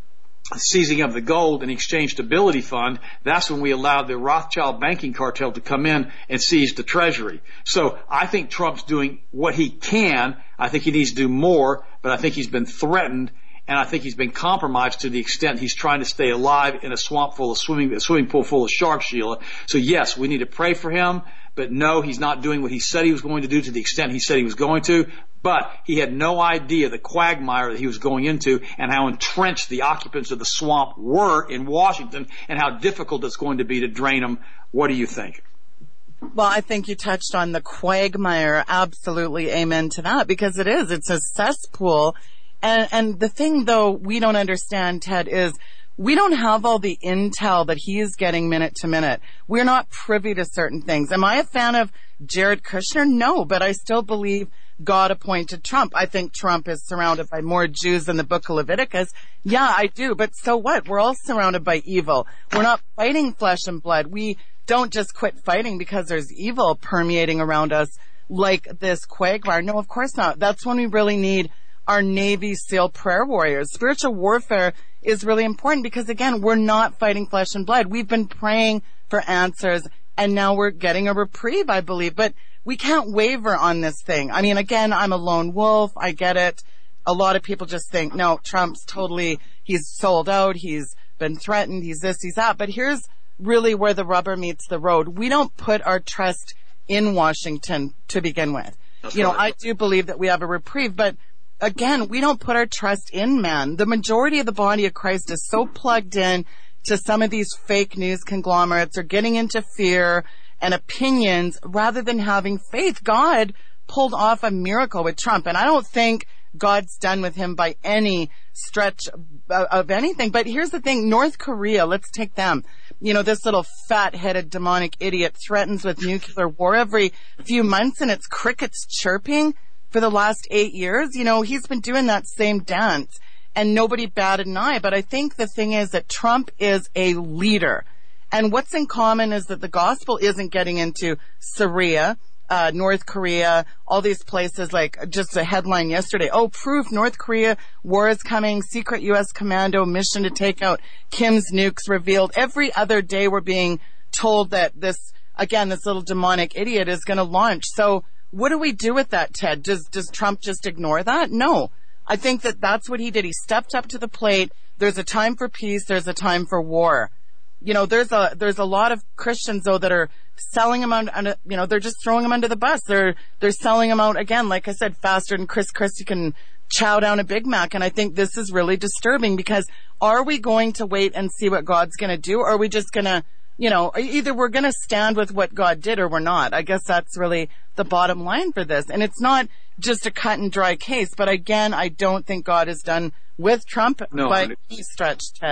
seizing of the gold and exchange stability fund, that's when we allowed the Rothschild banking cartel to come in and seize the treasury. So I think Trump's doing what he can. I think he needs to do more, but I think he's been threatened, and I think he's been compromised to the extent he's trying to stay alive in a swamp full of a swimming pool full of sharks, Sheila. So yes, we need to pray for him, but no, he's not doing what he said he was going to do to the extent he said he was going to. But he had no idea the quagmire that he was going into and how entrenched the occupants of the swamp were in Washington and how difficult it's going to be to drain them. What do you think? Well, I think you touched on the quagmire. Absolutely amen to that, because it is. It's a cesspool. And the thing, though, we don't understand, Ted, is we don't have all the intel that he is getting minute to minute. We're not privy to certain things. Am I a fan of Jared Kushner? No, but I still believe God appointed Trump. I think Trump is surrounded by more Jews than the book of Leviticus. Yeah, I do. But so what? We're all surrounded by evil. We're not fighting flesh and blood. We don't just quit fighting because there's evil permeating around us like this quagmire. No, of course not. That's when we really need our Navy SEAL prayer warriors. Spiritual warfare is really important because, again, we're not fighting flesh and blood. We've been praying for answers, and now we're getting a reprieve, I believe. But we can't waver on this thing. I mean, again, I'm a lone wolf. I get it. A lot of people just think, no, Trump's he's sold out. He's been threatened. He's this, he's that. But here's really where the rubber meets the road. We don't put our trust in Washington to begin with. That's right. I do believe that we have a reprieve, but again, we don't put our trust in man. The majority of the body of Christ is so plugged in to some of these fake news conglomerates or getting into fear and opinions rather than having faith. God pulled off a miracle with Trump, and I don't think God's done with him by any stretch of anything. But here's the thing, North Korea, let's take them. This little fat-headed demonic idiot threatens with nuclear war every few months, and it's crickets chirping for the last 8 years. He's been doing that same dance, and nobody batted an eye. But I think the thing is that Trump is a leader. And what's in common is that the gospel isn't getting into Syria, North Korea, all these places, like just a headline yesterday. Oh, proof North Korea war is coming. Secret U.S. commando mission to take out Kim's nukes revealed. Every other day we're being told that this little demonic idiot is going to launch. So what do we do with that, Ted? Does Trump just ignore that? No. I think that's what he did. He stepped up to the plate. There's a time for peace. There's a time for war. There's a lot of Christians, though, that are selling him out, they're just throwing him under the bus. They're selling him out, again, like I said, faster than Chris Christie can chow down a Big Mac. And I think this is really disturbing, because are we going to wait and see what God's going to do? Or are we just going to, either we're going to stand with what God did or we're not. I guess that's really the bottom line for this. And it's not just a cut and dry case. But again, I don't think God is done with Trump by any stretch, Ted.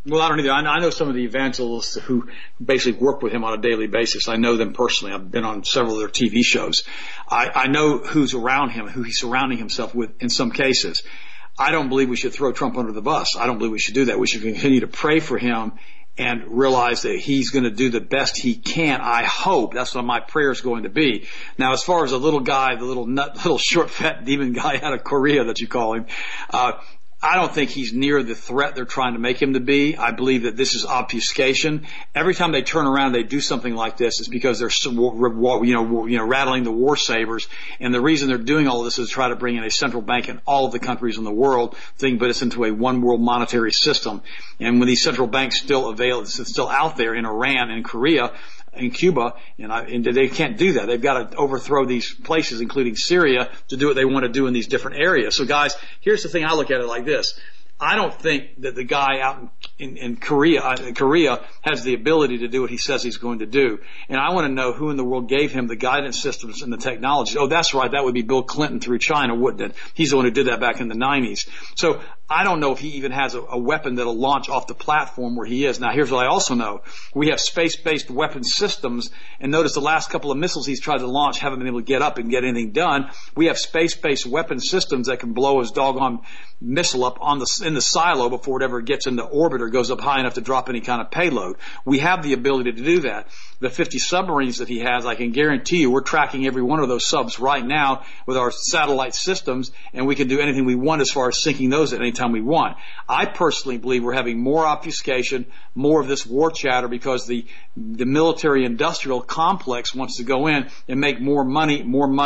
Well, I don't either. I know some of the evangelists who basically work with him on a daily basis. I know them personally. I've been on several of their TV shows. I know who's around him, who he's surrounding himself with in some cases. I don't believe we should throw Trump under the bus. I don't believe we should do that. We should continue to pray for him and realize that he's going to do the best he can. I hope that's what my prayer is going to be. Now, as far as the little guy, the little short, fat demon guy out of Korea that you call him, I don't think he's near the threat they're trying to make him to be. I believe that this is obfuscation. Every time they turn around, they do something like this. It's because they're, rattling the war sabers. And the reason they're doing all of this is to try to bring in a central bank in all of the countries in the world, but it's into a one world monetary system. And when these central banks still out there in Iran and Korea, in Cuba, and they can't do that. They've got to overthrow these places, including Syria, to do what they want to do in these different areas. So guys, here's the thing. I look at it like this. I don't think that the guy out in Korea has the ability to do what he says he's going to do. And I want to know who in the world gave him the guidance systems and the technology. Oh, that's right. That would be Bill Clinton through China, wouldn't it? He's the one who did that back in the 90s. So I don't know if he even has a weapon that'll launch off the platform where he is. Now, here's what I also know. We have space-based weapon systems, and notice the last couple of missiles he's tried to launch haven't been able to get up and get anything done. We have space-based weapon systems that can blow his doggone missile up in the silo before it ever gets into orbit or goes up high enough to drop any kind of payload. We have the ability to do that. The 50 submarines that he has, I can guarantee you, we're tracking every one of those subs right now with our satellite systems, and we can do anything we want as far as sinking those at any time we want. I personally believe we're having more obfuscation, more of this war chatter because the military-industrial complex wants to go in and make more money,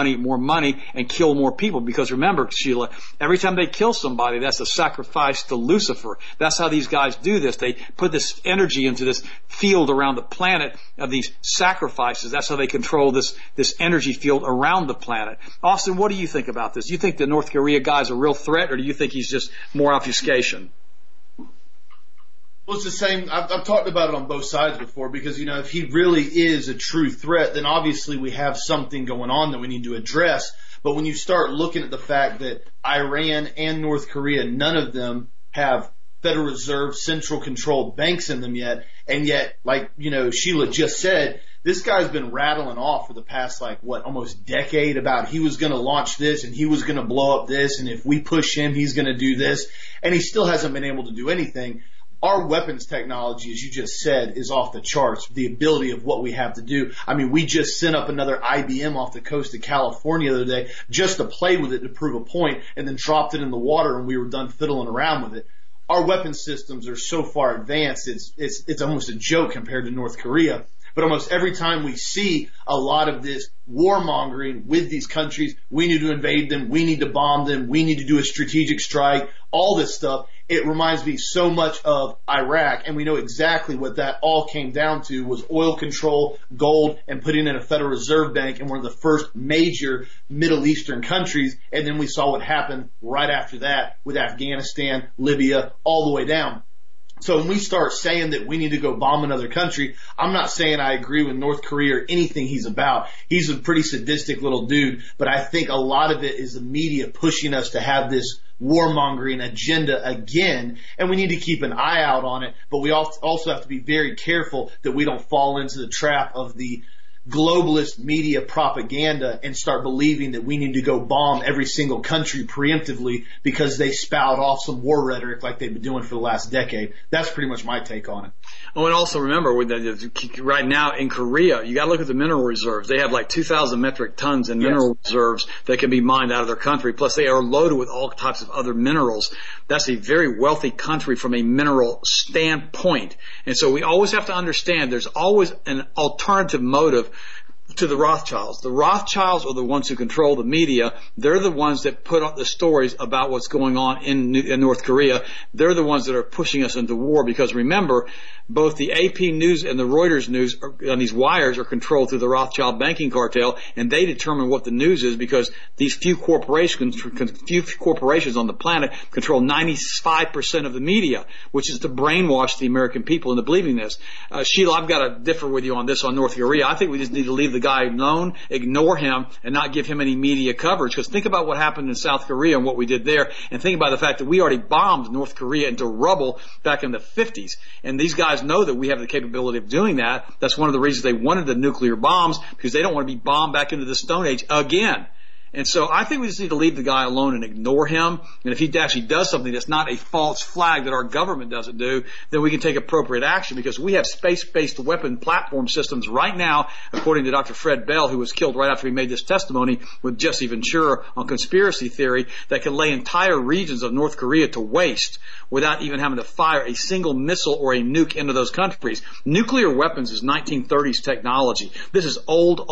and kill more people. Because remember, Sheila, every time they kill somebody, that's a sacrifice to Lucifer. That's how these guys do this. They put this energy into this field around the planet of these sacrifices. That's how they control this energy field around the planet. Austin, what do you think about this? Do you think the North Korea guy's a real threat, or do you think he's just more obfuscation? Well, it's the same. I've talked about it on both sides before because, if he really is a true threat, then obviously we have something going on that we need to address. But when you start looking at the fact that Iran and North Korea, none of them have Federal Reserve central controlled banks in them yet, and yet, like, Sheila just said, this guy's been rattling off for the past, almost decade about he was going to launch this and he was going to blow up this, and if we push him, he's going to do this, and he still hasn't been able to do anything. Our weapons technology, as you just said, is off the charts. The ability of what we have to do. I mean, we just sent up another IBM off the coast of California the other day just to play with it to prove a point, and then dropped it in the water and we were done fiddling around with it. Our weapon systems are so far advanced, it's almost a joke compared to North Korea. But almost every time we see a lot of this warmongering with these countries, we need to invade them, we need to bomb them, we need to do a strategic strike, all this stuff, it reminds me so much of Iraq, and we know exactly what that all came down to was oil control, gold, and putting in a Federal Reserve Bank in one of the first major Middle Eastern countries, and then we saw what happened right after that with Afghanistan, Libya, all the way down. So when we start saying that we need to go bomb another country, I'm not saying I agree with North Korea or anything he's about. He's a pretty sadistic little dude, but I think a lot of it is the media pushing us to have this warmongering agenda again, and we need to keep an eye out on it, but we also have to be very careful that we don't fall into the trap of the globalist media propaganda and start believing that we need to go bomb every single country preemptively because they spout off some war rhetoric like they've been doing for the last decade. That's pretty much my take on it. Oh, and also remember, right now in Korea, you got to look at the mineral reserves. They have 2,000 metric tons in mineral reserves that can be mined out of their country. Plus, they are loaded with all types of other minerals. That's a very wealthy country from a mineral standpoint. And so we always have to understand there's always an alternative motive to the Rothschilds. The Rothschilds are the ones who control the media. They're the ones that put up the stories about what's going on in North Korea. They're the ones that are pushing us into war because remember, both the AP News and the Reuters News on these wires are controlled through the Rothschild banking cartel, and they determine what the news is because these few corporations on the planet control 95% of the media, which is to brainwash the American people into believing this. Sheila, I've got to differ with you on this on North Korea. I think we just need to leave the the guy alone, ignore him, and not give him any media coverage. Because think about what happened in South Korea and what we did there, and think about the fact that we already bombed North Korea into rubble back in the 50s. And these guys know that we have the capability of doing that. That's one of the reasons they wanted the nuclear bombs, because they don't want to be bombed back into the Stone Age again. And so I think we just need to leave the guy alone and ignore him. And if he actually does something that's not a false flag that our government doesn't do, then we can take appropriate action, because we have space-based weapon platform systems right now, according to Dr. Fred Bell, who was killed right after he made this testimony with Jesse Ventura on conspiracy theory, that can lay entire regions of North Korea to waste without even having to fire a single missile or a nuke into those countries. Nuclear weapons is 1930s technology. This is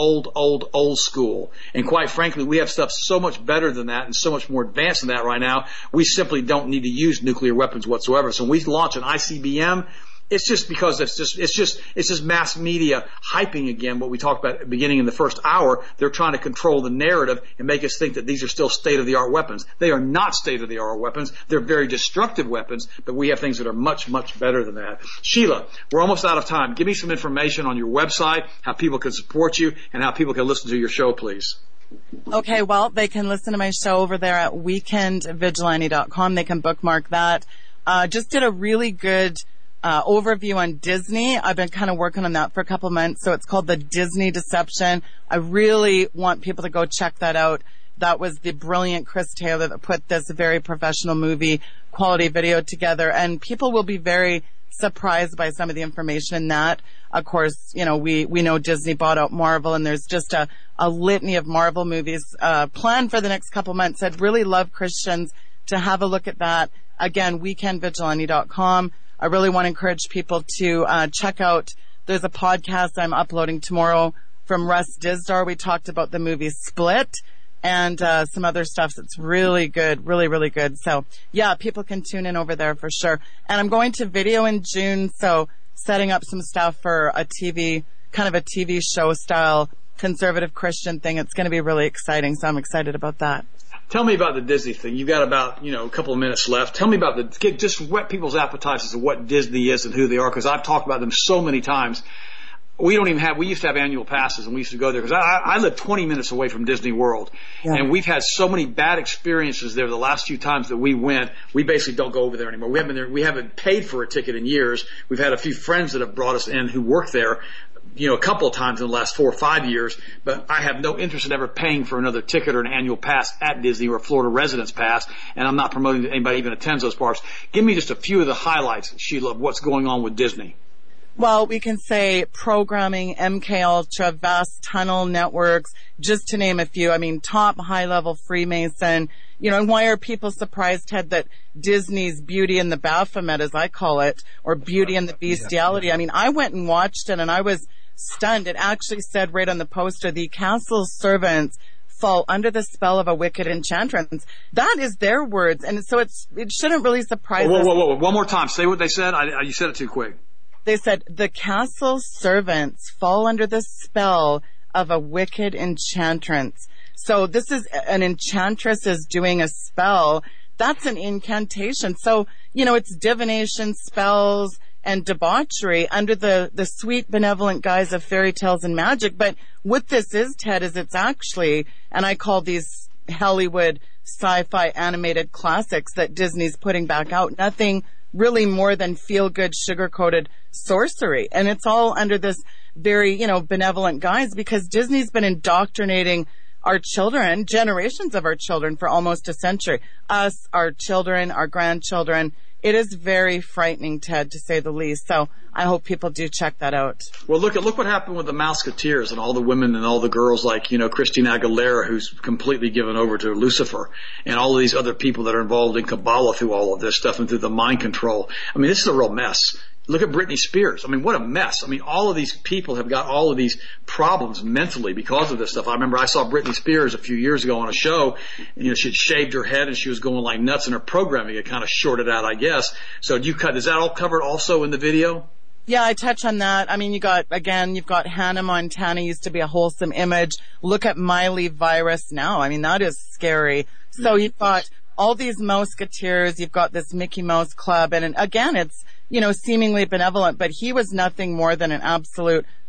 old school. And quite frankly, we have stuff so much better than that and so much more advanced than that right now. We simply don't need to use nuclear weapons whatsoever. So when we launch an ICBM, it's just because it's just mass media hyping again what we talked about at the beginning in the first hour. They're trying to control the narrative and make us think that these are still state-of-the-art weapons. They are not state-of-the-art weapons. They're very destructive weapons, but we have things that are much, much better than that. Sheila, we're almost out of time. Give me some information on your website, how people can support you, and how people can listen to your show, please. Okay, well, they can listen to my show over there at weekendvigilante.com. They can bookmark that. Just did a really good overview on Disney. I've been kind of working on that for a couple months. So it's called The Disney Deception. I really want people to go check that out. That was the brilliant Chris Taylor that put this very professional movie quality video together. And people will be very surprised by some of the information in that. Of course, you know, we know Disney bought out Marvel, and there's just a litany of Marvel movies planned for the next couple months. I'd really love Christians to have a look at that. Again, weekendvigilante.com. I really want to encourage people to check out, there's a podcast I'm uploading tomorrow from Russ Dizdar. We talked about the movie Split and some other stuff that's really good, really, really good. So, yeah, people can tune in over there for sure. And I'm going to video in June, so setting up some stuff for a TV, kind of a TV show style conservative Christian thing. It's going to be really exciting, so I'm excited about that. Tell me about the Disney thing. You've got about, a couple of minutes left. Tell me about just whet people's appetites as to what Disney is and who they are, because I've talked about them so many times. We used to have annual passes, and we used to go there, because I live 20 minutes away from Disney World. Yeah. And we've had so many bad experiences there the last few times that we went. We basically don't go over there anymore. We haven't paid for a ticket in years. We've had a few friends that have brought us in who work there, a couple of times in the last 4 or 5 years, but I have no interest in ever paying for another ticket or an annual pass at Disney or a Florida residence pass, and I'm not promoting that anybody even attends those parks. Give me just a few of the highlights, Sheila, of what's going on with Disney. Well, we can say programming, MK Ultra, vast tunnel networks, just to name a few. I mean, top high-level Freemason. And why are people surprised, Ted, that Disney's Beauty and the Baphomet, as I call it, or Beauty and the Bestiality? I mean, I went and watched it, and I was stunned. It actually said right on the poster, the castle's servants fall under the spell of a wicked enchantress. That is their words, and so it shouldn't really surprise us. Whoa. One more time. Say what they said. You said it too quick. They said, the castle's servants fall under the spell of a wicked enchantress. So this is an enchantress is doing a spell. That's an incantation. So, it's divination, spells, and debauchery under the sweet, benevolent guise of fairy tales and magic. But what this is, Ted, is it's actually, and I call these Hollywood sci-fi animated classics that Disney's putting back out, nothing really more than feel-good, sugar-coated sorcery. And it's all under this very, benevolent guise, because Disney's been indoctrinating our children, generations of our children, for almost a century. Us, our children, our grandchildren. It is very frightening, Ted, to say the least. So I hope people do check that out. Well, look what happened with the Mouseketeers and all the women and all the girls like, Christina Aguilera, who's completely given over to Lucifer, and all of these other people that are involved in Kabbalah through all of this stuff and through the mind control. I mean, this is a real mess. Look at Britney Spears. I mean, what a mess. I mean, all of these people have got all of these problems mentally because of this stuff. I remember I saw Britney Spears a few years ago on a show. She had shaved her head and she was going like nuts, and her programming had kind of shorted out, I guess. So is that all covered also in the video? Yeah, I touch on that. I mean, you've got Hannah Montana used to be a wholesome image. Look at Miley Virus now. I mean, that is scary. So you've got all these Mouseketeers. You've got this Mickey Mouse Club. And again, it's, seemingly benevolent, but he was nothing more than an absolute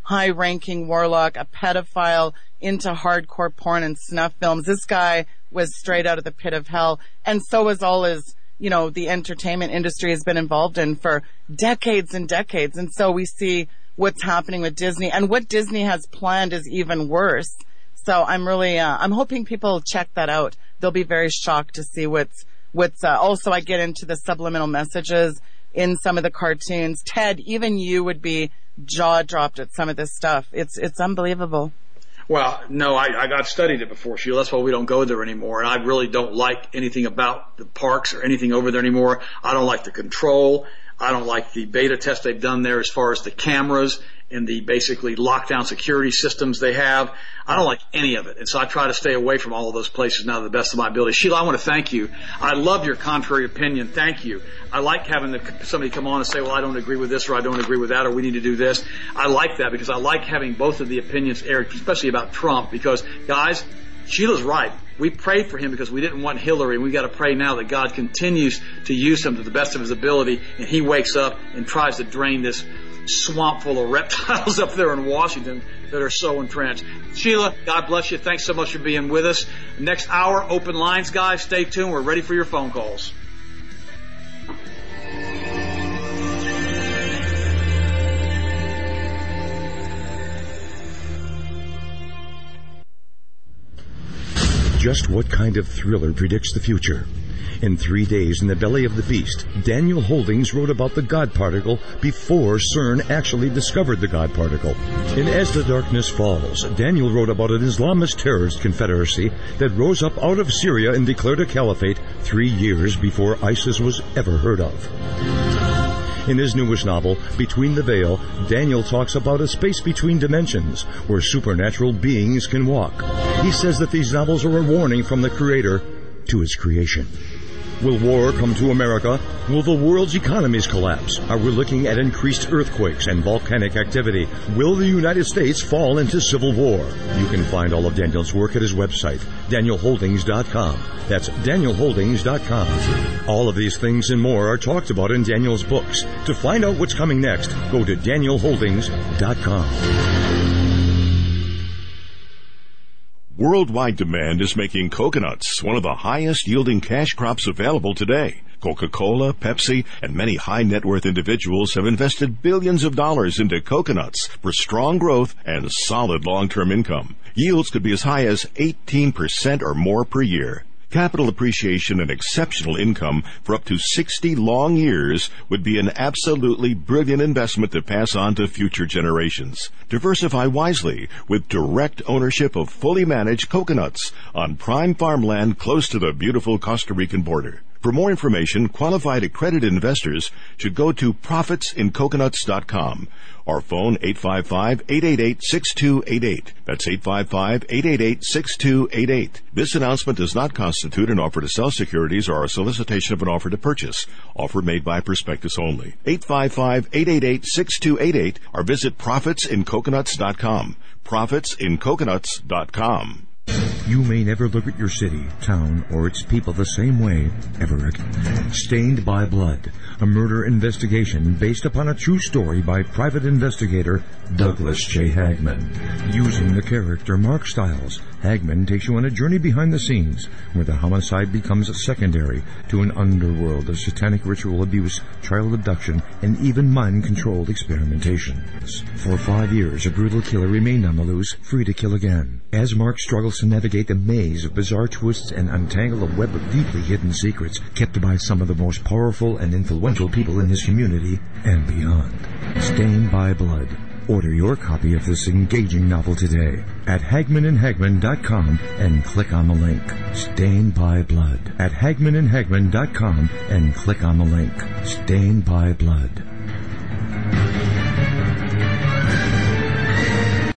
high-ranking warlock, a pedophile into hardcore porn and snuff films. This guy was straight out of the pit of hell, and so was all his, the entertainment industry has been involved in for decades and decades. And so we see what's happening with Disney, and what Disney has planned is even worse. So I'm really, I'm hoping people check that out. They'll be very shocked to see what's also I get into the subliminal messages in some of the cartoons. Ted, even you would be jaw dropped at some of this stuff. It's unbelievable. Well, no, I've studied it before, Sheila. That's why we don't go there anymore. And I really don't like anything about the parks or anything over there anymore. I don't like the control. I don't like the beta test they've done there as far as the cameras and the basically lockdown security systems they have. I don't like any of it. And so I try to stay away from all of those places now to the best of my ability. Sheila, I want to thank you. I love your contrary opinion. Thank you. I like having somebody come on and say, well, I don't agree with this, or I don't agree with that, or we need to do this. I like that because I like having both of the opinions aired, especially about Trump, because, guys, Sheila's right. We prayed for him because we didn't want Hillary, and we got to pray now that God continues to use him to the best of his ability, and he wakes up and tries to drain this swamp full of reptiles up there in Washington that are so entrenched. Sheila, God bless you. Thanks so much for being with us. Next hour, open lines, guys. Stay tuned. We're ready for your phone calls. Just what kind of thriller predicts the future? In 3 days in the belly of the beast, Daniel Holdings wrote about the God particle before CERN actually discovered the God particle. In As the Darkness Falls, Daniel wrote about an Islamist terrorist confederacy that rose up out of Syria and declared a caliphate 3 years before ISIS was ever heard of. In his newest novel, Between the Veil, Daniel talks about a space between dimensions where supernatural beings can walk. He says that these novels are a warning from the Creator to his creation. Will war come to America? Will the world's economies collapse? Are we looking at increased earthquakes and volcanic activity? Will the United States fall into civil war? You can find all of Daniel's work at his website, DanielHoldings.com. That's DanielHoldings.com. All of these things and more are talked about in Daniel's books. To find out what's coming next, go to DanielHoldings.com. Worldwide demand is making coconuts one of the highest yielding cash crops available today. Coca-Cola, Pepsi, and many high-net-worth individuals have invested billions of dollars into coconuts for strong growth and solid long-term income. Yields could be as high as 18% or more per year. Capital appreciation and exceptional income for up to 60 long years would be an absolutely brilliant investment to pass on to future generations. Diversify wisely with direct ownership of fully managed coconuts on prime farmland close to the beautiful Costa Rican border. For more information, qualified accredited investors should go to profitsincoconuts.com or phone 855-888-6288. That's 855-888-6288. This announcement does not constitute an offer to sell securities or a solicitation of an offer to purchase. Offer made by prospectus only. 855-888-6288 or visit profitsincoconuts.com. profitsincoconuts.com. You may never look at your city, town, or its people the same way ever again. Stained by Blood, a murder investigation based upon a true story by private investigator Douglas J. Hagman. Using the character Mark Stiles, Hagman takes you on a journey behind the scenes where the homicide becomes secondary to an underworld of satanic ritual abuse, child abduction, and even mind-controlled experimentation. For 5 years, a brutal killer remained on the loose, free to kill again. As Mark struggles to navigate the maze of bizarre twists and untangle a web of deeply hidden secrets kept by some of the most powerful and influential people in his community and beyond. Stained by Blood. Order your copy of this engaging novel today at HagmanandHagman.com and click on the link. Stained by Blood at HagmanandHagman.com and click on the link. Stained by Blood.